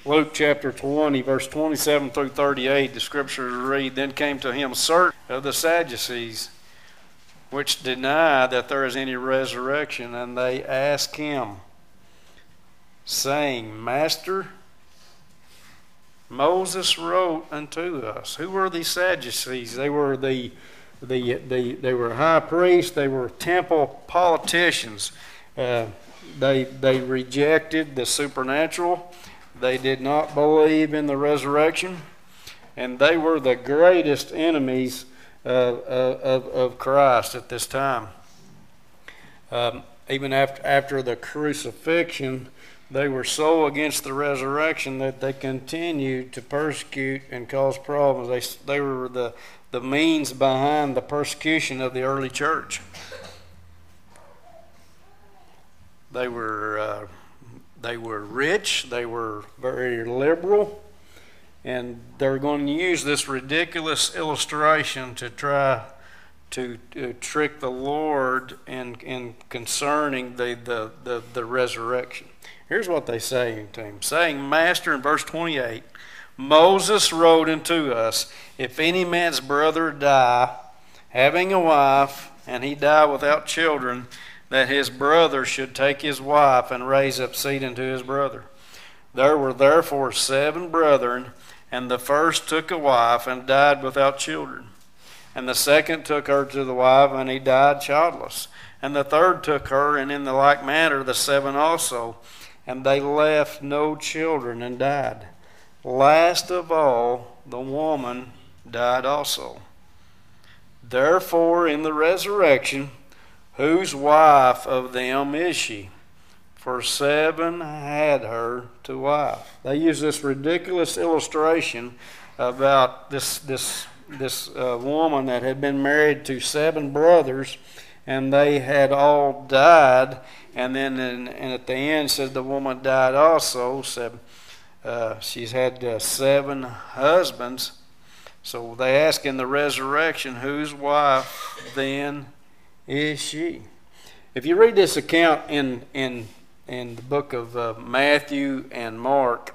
Luke chapter 20, verse 27 through 38, the scriptures read, "Then came to him certain of the Sadducees, which deny that there is any resurrection, and they asked him, saying, Master, Moses wrote unto us." Who were these Sadducees? They were they were high priests. They were temple politicians. They rejected the supernatural. They did not believe in the resurrection, and they were the greatest enemies of Christ at this time. Even after the crucifixion, they were so against the resurrection that they continued to persecute and cause problems. They were the means behind the persecution of the early church. They were rich. They were very liberal. And they're going to use this ridiculous illustration to try to trick the Lord in concerning the resurrection. Here's what they say to him, saying, Master, in verse 28, Moses wrote unto us, if any man's brother die, having a wife, and he die without children, that his brother should take his wife and raise up seed unto his brother. There were therefore 7 brethren, and the first took a wife and died without children. And the second took her to the wife, and he died childless. And the third took her, and in the like manner the 7 also. And they left no children and died. Last of all, the woman died also. Therefore, in the resurrection, whose wife of them is she? For 7 had her to wife. They use this ridiculous illustration about this woman that had been married to 7 brothers, and they had all died. And then and at the end said the woman died also. Said she's had 7 husbands. So they ask in the resurrection, whose wife then is she? If you read this account in the book of Matthew and Mark,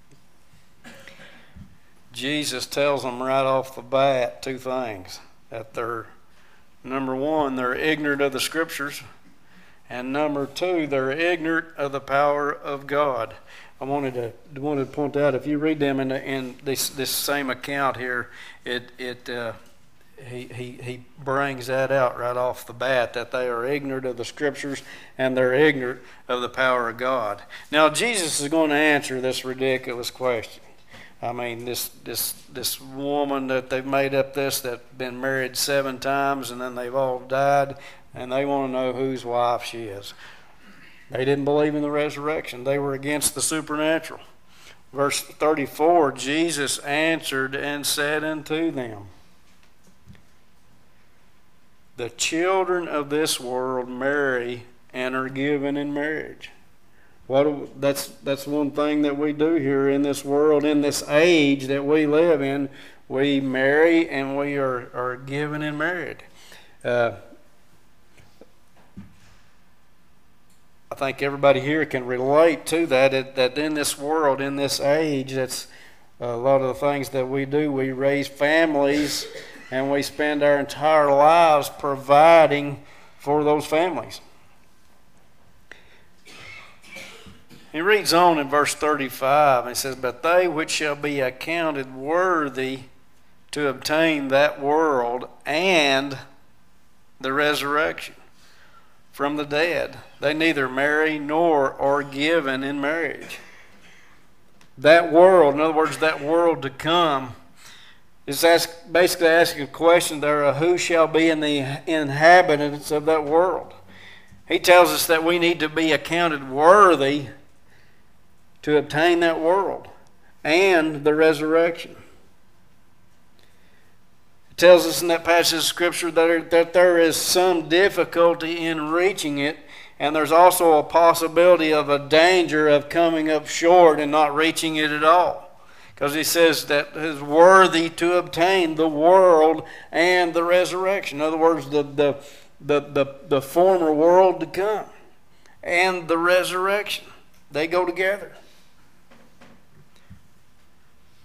Jesus tells them right off the bat 2 things. That they're, number 1, they're ignorant of the scriptures, and number 2, they're ignorant of the power of God. I wanted to point out, if you read them in this same account here, he brings that out right off the bat, that they are ignorant of the scriptures and they're ignorant of the power of God. Now Jesus is going to answer this ridiculous question. I mean, this woman that they've made up that's been married 7 times and then they've all died, and they want to know whose wife she is. They didn't believe in the resurrection. They were against the supernatural. Verse 34, Jesus answered and said unto them, the children of this world marry and are given in marriage. That's one thing that we do here in this world, in this age that we live in. We marry and we are given in marriage. I think everybody here can relate to that in this world, in this age, that's a lot of the things that we do. We raise families and we spend our entire lives providing for those families. He reads on in verse 35, and he says, but they which shall be accounted worthy to obtain that world and the resurrection from the dead, they neither marry nor are given in marriage. That world, in other words, that world to come, is basically asking a question there of who shall be in the inhabitants of that world. He tells us that we need to be accounted worthy to obtain that world and the resurrection. It tells us in that passage of Scripture that there is some difficulty in reaching it, and there's also a possibility of a danger of coming up short and not reaching it at all. Because he says that is worthy to obtain the world and the resurrection. In other words, the former world to come and the resurrection. They go together.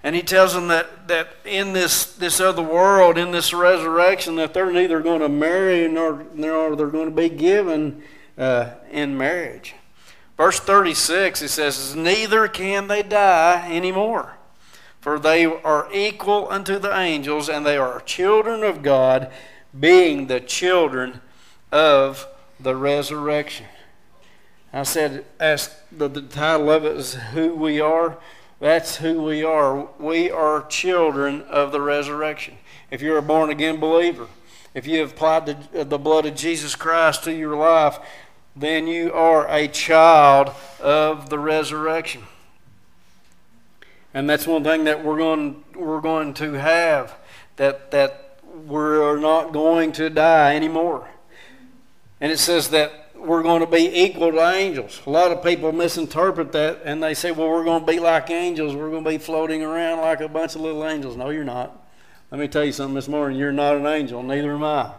And he tells them that in this other world, in this resurrection, that they're neither going to marry nor they're going to be given in marriage. Verse 36, it says, neither can they die anymore, for they are equal unto the angels, and they are children of God, being the children of the resurrection. I said, the title of it is Who We Are. That's who we are. We are children of the resurrection. If you're a born-again believer, if you have applied the blood of Jesus Christ to your life, then you are a child of the resurrection. And that's one thing that we're going to have, that we're not going to die anymore. And it says that we're going to be equal to angels. A lot of people misinterpret that, and they say, well, we're going to be like angels. We're going to be floating around like a bunch of little angels. No, you're not. Let me tell you something this morning. You're not an angel. Neither am I.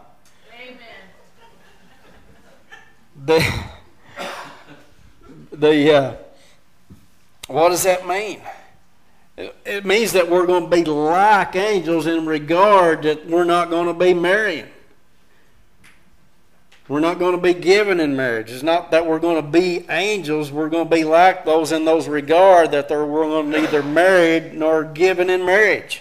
Amen. What does that mean? It means that we're going to be like angels in regard that we're not going to be marrying. We're not going to be given in marriage. It's not that we're going to be angels. We're going to be like those in those regard that we're going to neither married nor given in marriage.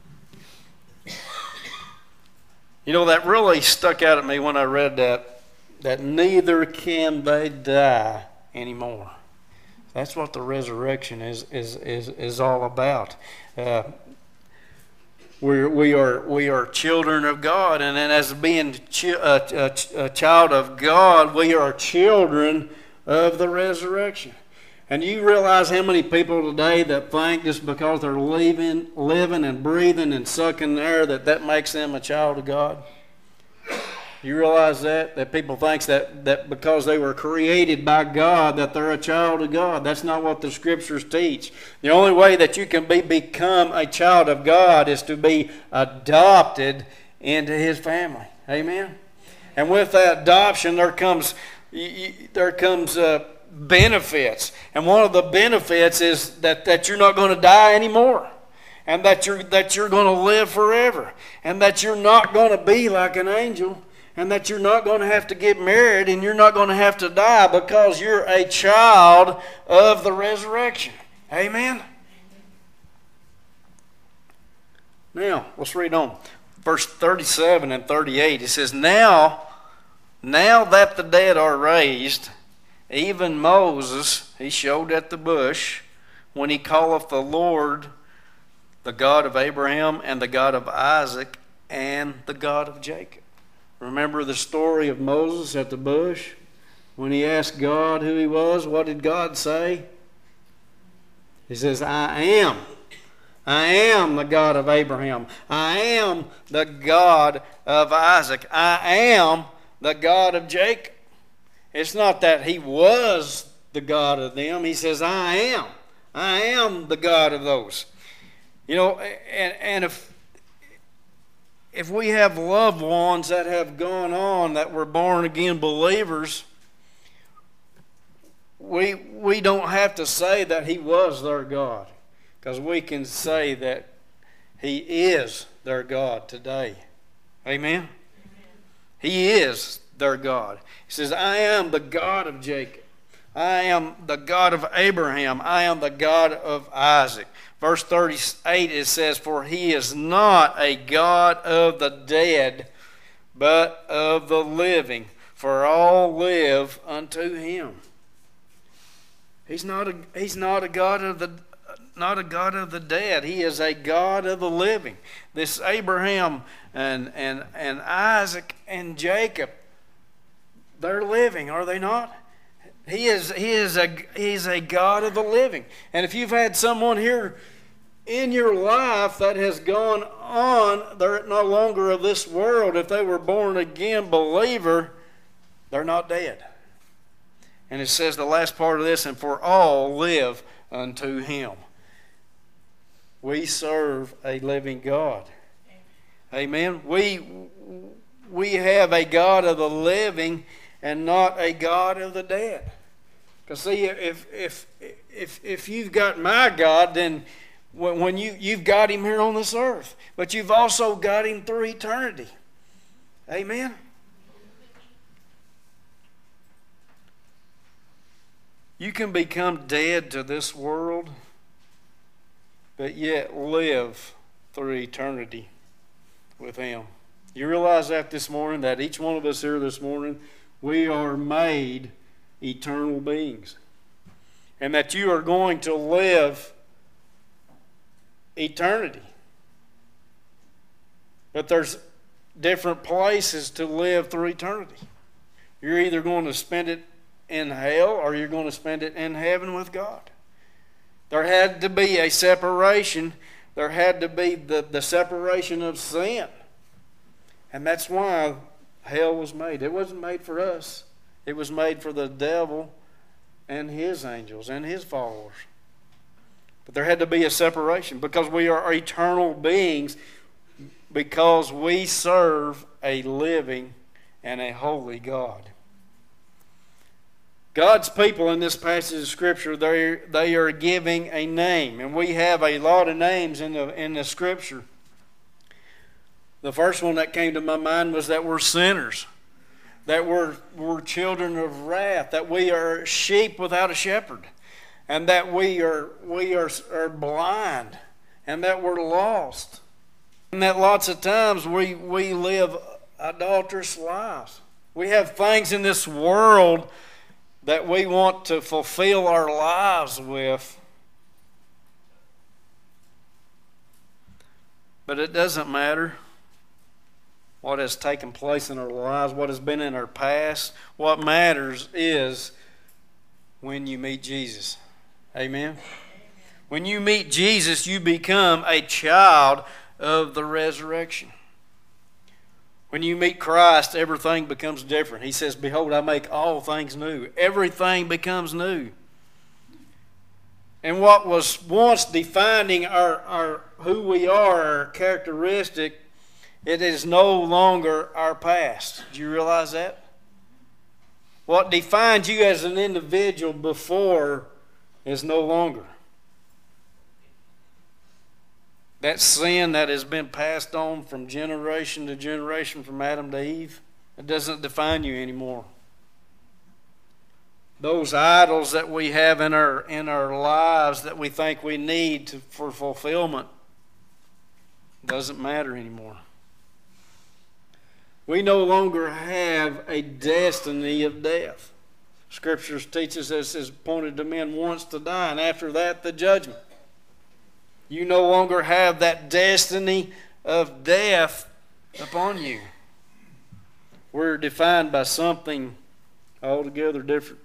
You know, that really stuck out at me when I read that neither can they die anymore. That's what the resurrection is all about. We are children of God, and then as being a child of God, we are children of the resurrection. And you realize how many people today that think just because they're living and breathing and sucking air that makes them a child of God? You realize that people think that because they were created by God that they're a child of God. That's not what the Scriptures teach. The only way that you can become a child of God is to be adopted into His family. Amen? And with that adoption there comes benefits. And one of the benefits is that you're not going to die anymore. And that you're going to live forever. And that you're not going to be like an angel. And that you're not going to have to get married and you're not going to have to die because you're a child of the resurrection. Amen? Now, let's read on. Verse 37 and 38, it says, Now that the dead are raised, even Moses, he showed at the bush, when he calleth the Lord, the God of Abraham and the God of Isaac and the God of Jacob. Remember the story of Moses at the bush? When he asked God who he was, what did God say? He says, I am. I am the God of Abraham. I am the God of Isaac. I am the God of Jacob. It's not that he was the God of them. He says, I am. I am the God of those. You know, and if we have loved ones that have gone on that were born again believers, we don't have to say that he was their God, because we can say that he is their God today. Amen? He is their God. He says, I am the God of Jacob. I am the God of Abraham. I am the God of Isaac. Verse 38, it says, For he is not a God of the dead, but of the living, for all live unto him. He's not a God of the dead. He is a God of the living. This Abraham and Isaac and Jacob, they're living, are they not? He's a God of the living. And if you've had someone here in your life that has gone on, they're no longer of this world. If they were born again believer, they're not dead. And it says the last part of this, and for all live unto him. We serve a living God. Amen. We have a God of the living and not a God of the dead. Because see, if you've got my God, then when you've got him here on this earth, but you've also got him through eternity. Amen? You can become dead to this world, but yet live through eternity with him. You realize that this morning, that each one of us here this morning, we are made eternal beings. And that you are going to live eternity. But there's different places to live through eternity. You're either going to spend it in hell or you're going to spend it in heaven with God. There had to be a separation. There had to be the separation of sin. And that's why hell was made. It wasn't made for us. It was made for the devil and his angels and his followers. But there had to be a separation because we are eternal beings, because we serve a living and a holy God. God's people in this passage of Scripture, they are giving a name. And we have a lot of names in the Scripture. The first one that came to my mind was that we're sinners, that we're children of wrath, that we are sheep without a shepherd, and that we are blind, and that we're lost, and that lots of times we live adulterous lives. We have things in this world that we want to fulfill our lives with, but it doesn't matter what has taken place in our lives, what has been in our past. What matters is when you meet Jesus. Amen? When you meet Jesus, you become a child of the resurrection. When you meet Christ, everything becomes different. He says, "Behold, I make all things new." Everything becomes new. And what was once defining our who we are, our characteristic, it is no longer our past. Do you realize that? What defined you as an individual before is no longer. That sin that has been passed on from generation to generation, from Adam to Eve, it doesn't define you anymore. Those idols that we have in our lives that we think we need for fulfillment doesn't matter anymore. We no longer have a destiny of death. Scriptures teaches us it's appointed to men once to die, and after that, the judgment. You no longer have that destiny of death upon you. We're defined by something altogether different.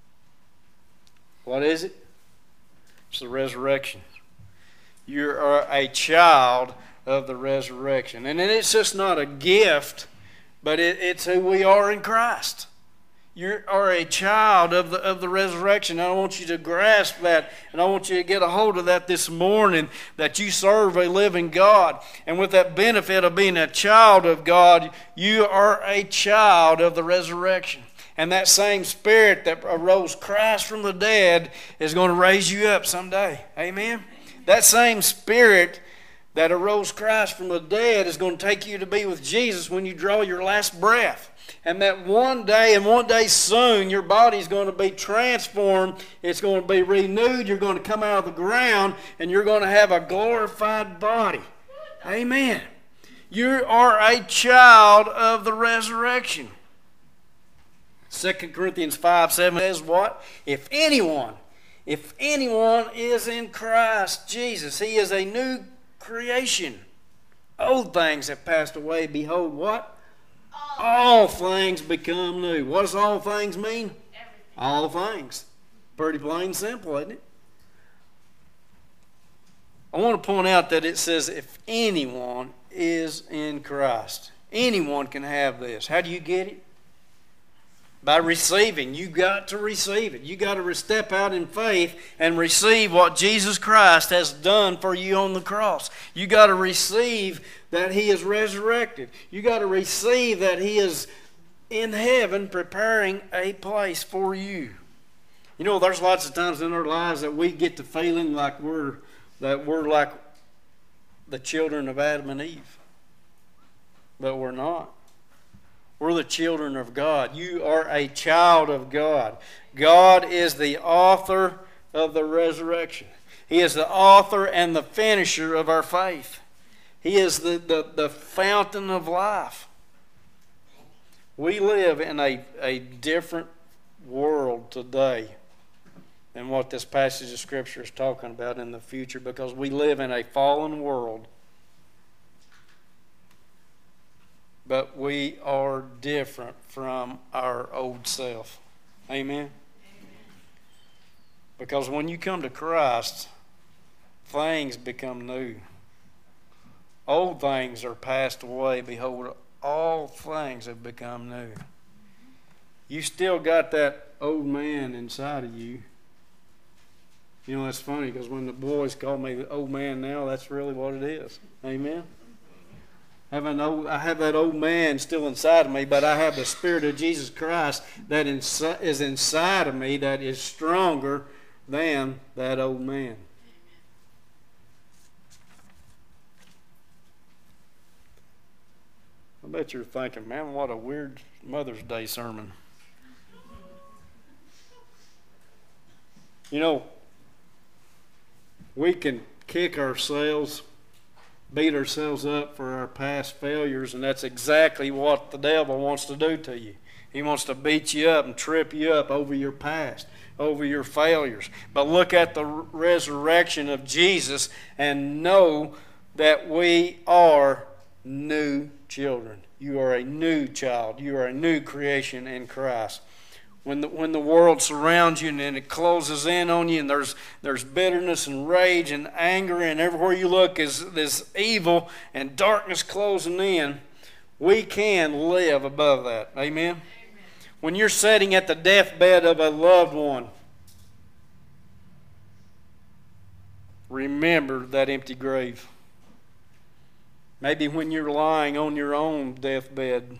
What is it? It's the resurrection. You are a child of the resurrection. And it's just not a gift, but it's who we are in Christ. You are a child of the resurrection. I want you to grasp that, and I want you to get a hold of that this morning, that you serve a living God. And with that benefit of being a child of God, you are a child of the resurrection. And that same Spirit that arose Christ from the dead is going to raise you up someday. Amen? That same Spirit that arose Christ from the dead is going to take you to be with Jesus when you draw your last breath. And that one day, and one day soon, your body's going to be transformed. It's going to be renewed. You're going to come out of the ground, and you're going to have a glorified body. Amen. You are a child of the resurrection. 2 Corinthians 5:7 says what? If anyone is in Christ Jesus, he is a new creation. Old things have passed away. Behold, what? All things become new. What does all things mean? Everything. All things. Pretty plain and simple, isn't it? I want to point out that it says if anyone is in Christ. Anyone can have this. How do you get it? By receiving. You got to receive it. You got to step out in faith and receive what Jesus Christ has done for you on the cross. You got to receive that He is resurrected. You got to receive that He is in heaven preparing a place for you. You know, there's lots of times in our lives that we get to feeling like we're that we're like the children of Adam and Eve. But we're not. We're the children of God. You are a child of God. God is the author of the resurrection. He is the author and the finisher of our faith. He is the fountain of life. We live in a different world today than what this passage of Scripture is talking about in the future, because we live in a fallen world. But we are different from our old self. Amen? Because when you come to Christ, things become new. Old things are passed away. Behold, all things have become new. You still got that old man inside of you. You know, that's funny, because when the boys call me the old man now, that's really what it is. Amen? I have that old man still inside of me, but I have the Spirit of Jesus Christ that is inside of me that is stronger than that old man. I bet you're thinking, man, what a weird Mother's Day sermon. You know, we can kick ourselves, beat ourselves up for our past failures, and that's exactly what the devil wants to do to you. He wants to beat you up and trip you up over your past, over your failures. But look at the resurrection of Jesus and know that we are new children. You are a new child. You are a new creation in Christ. When the world surrounds you and it closes in on you, and there's bitterness and rage and anger, and everywhere you look is this evil and darkness closing in, we can live above that. Amen? Amen. When you're sitting at the deathbed of a loved one, remember that empty grave. Maybe when you're lying on your own deathbed,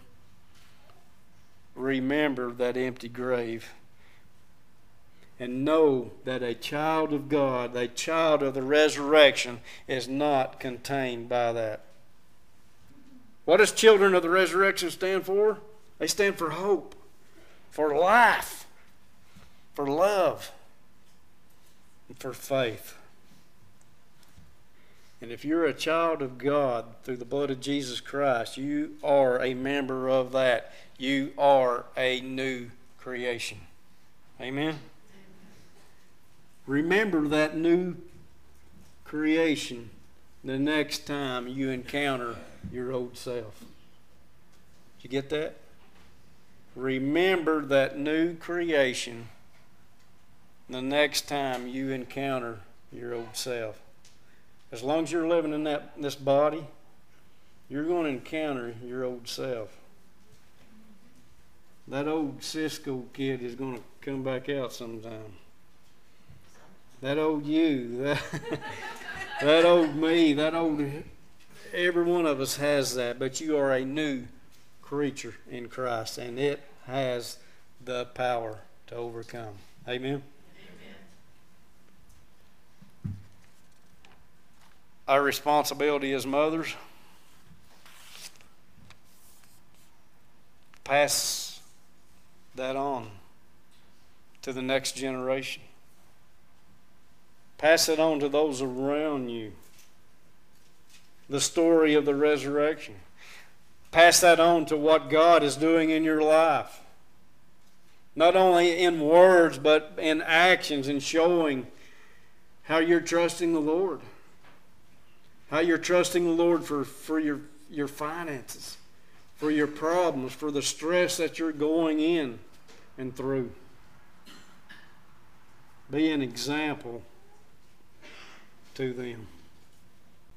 remember that empty grave. And know that a child of God, a child of the resurrection, is not contained by that. What does children of the resurrection stand for? They stand for hope, for life, for love, and for faith. And if you're a child of God through the blood of Jesus Christ, you are a member of that. You are a new creation. Amen? Remember that new creation the next time you encounter your old self. Did you get that? Remember that new creation the next time you encounter your old self. As long as you're living in this body, you're going to encounter your old self. That old Cisco kid is going to come back out sometime. That old you, that old me, every one of us has that, but you are a new creature in Christ, and it has the power to overcome. Amen? Our responsibility as mothers, pass that on to the next generation. Pass it on to those around you. The story of the resurrection. Pass that on to what God is doing in your life. Not only in words, but in actions, and showing how you're trusting the Lord. How you're trusting the Lord for your finances, for your problems, for the stress that you're going in and through. Be an example to them.